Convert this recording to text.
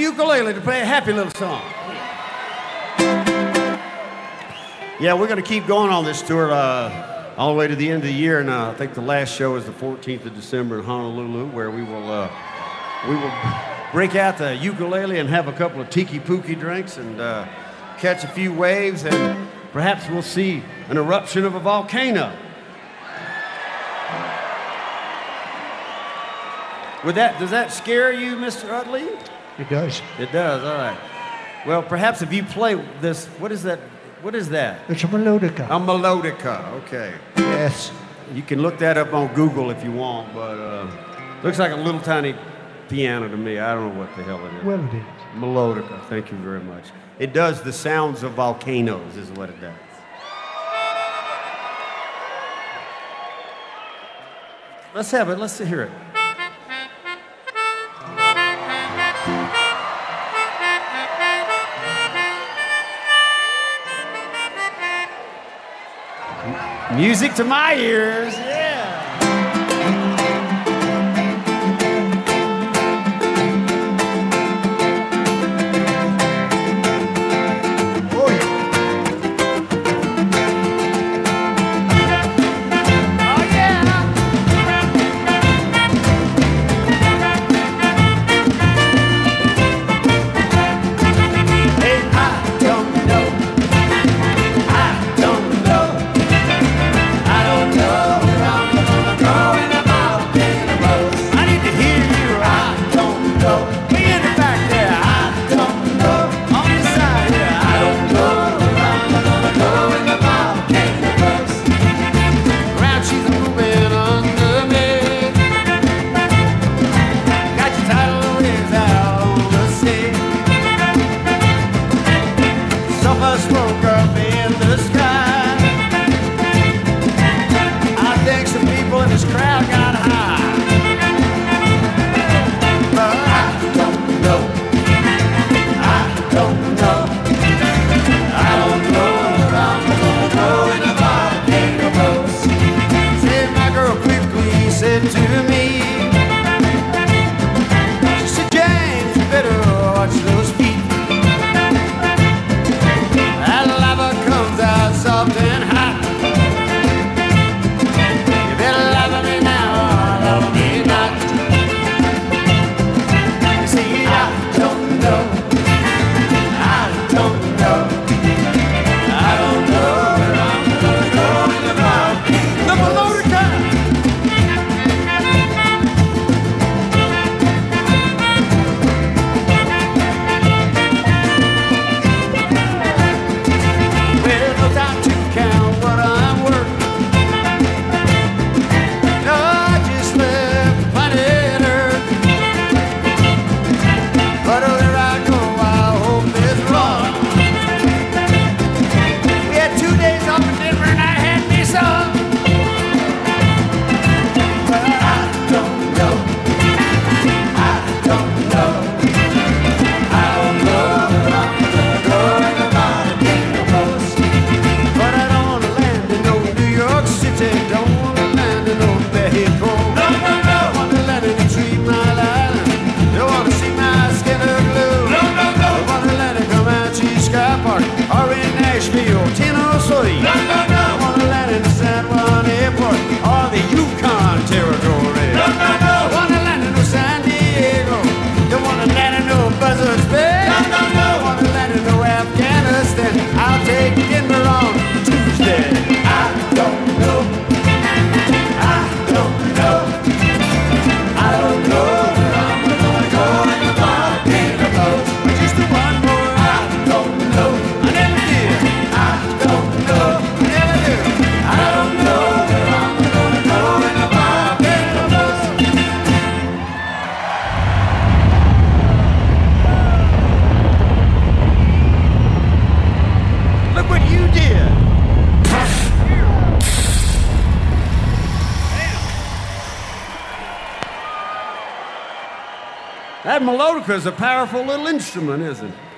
ukulele to play a happy little song. Yeah, we're going to keep going on this tour all the way to the end of the year, and I think the last show is the 14th of December in Honolulu, where we will break out the ukulele and have a couple of tiki-pookie drinks and catch a few waves, and perhaps we'll see an eruption of a volcano. Does that scare you, Mr. Utley? It does. It does, all right. Well, perhaps if you play this, what is that? What is that? It's a melodica. A melodica, okay. Yes. You can look that up on Google if you want, but looks like a little tiny piano to me. I don't know what the hell it is. Well, it is. Melodica, thank you very much. It does the sounds of volcanoes is what it does. Let's have it, let's hear it. Music to my ears, yeah. That melodica is a powerful little instrument, isn't it?